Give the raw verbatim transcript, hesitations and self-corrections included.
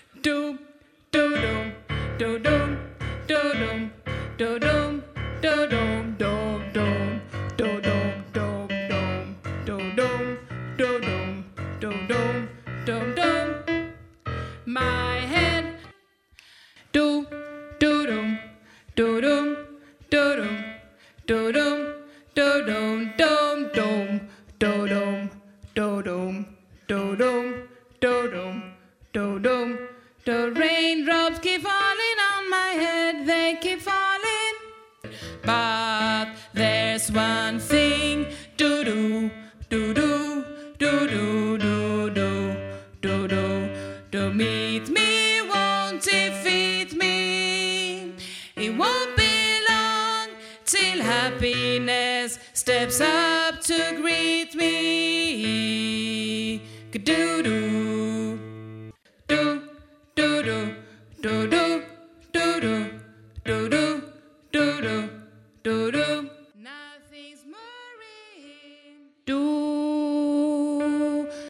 doom, do doom, do doom, do doom, do doom, do doom, do doom, do doom, do doom, do doom, do doom, do doom, do doom. My head, do do doom, do doom, do doom, do doom, do doom, doom, doom, do doom, do doom, do doom, do doom, do doom. The raindrops keep falling on my head, they keep falling. But there's one thing to do, do do, do do, do do, do do. To meet me won't defeat me. It won't be long till happiness steps up to greet me. Do do, do do do, do do, do do, do do, do do, do do.